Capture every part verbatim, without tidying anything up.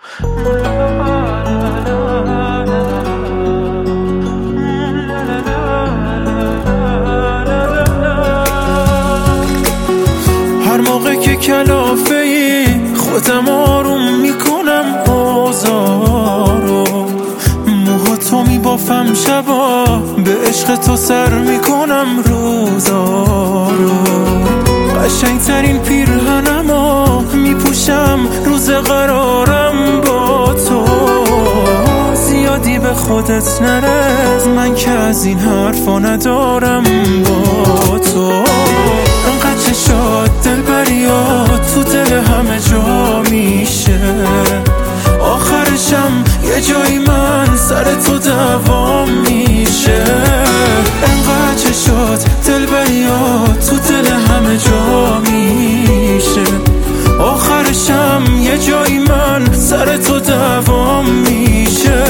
هر موقع که کلافه ای خودم آروم میکنم بازارو، موهاتو میبافم شبا، به عشق تو سر میکنم روزارو. قشنگترین پیرهنمو میپوشم روز قرارم با تو. زیادی به خودت نرس، من که از این حرفا ندارم با تو. انقدر چشات دلبریات تو دل همه جا میشه، آخرشم یه جایی من سر تو دوام میشه. انقدر چشات دلبریات تو دل همه جا میشه، آخرشم یه جایی من سر تو دوام میشه.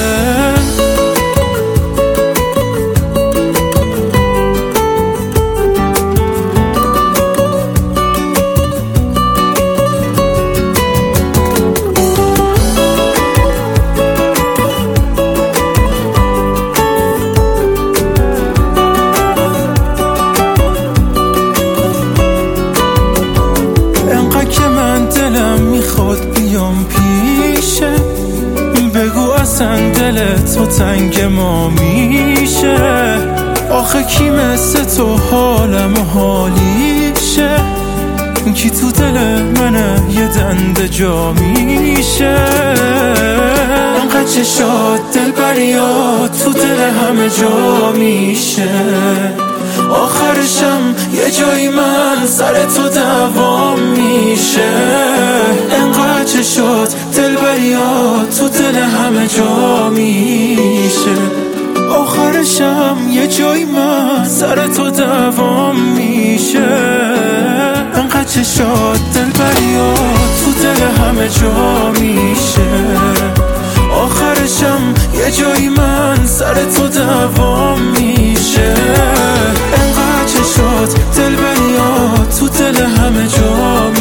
میخواد بیام پیشه، بگو اصلا دل تو تنگ ما میشه. آخه کی مثل تو حالم و حالیشه، کی تو دل منه یه دنده جا میشه. انقدر چشات دلبریات تو دل همه جا میشه، آخرشم یه جایی من سر تو دوام میشه. انقدر چشات دلبریات تو دل همه جا میشه، آخرشم یه جایی من سر تو دوام میشه. انقدر چشات دلبریات تو دل همه جا میشه، آخرشم یه جایی من سر تو دوام میشه. انقدر چشات دلبریات تو دل همه جا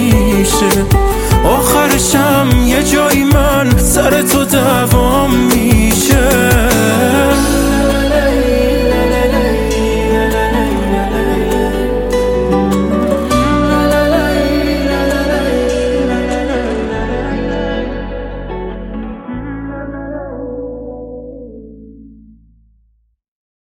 میشه، آخرشم یه جایی من سر تو دوام میشه.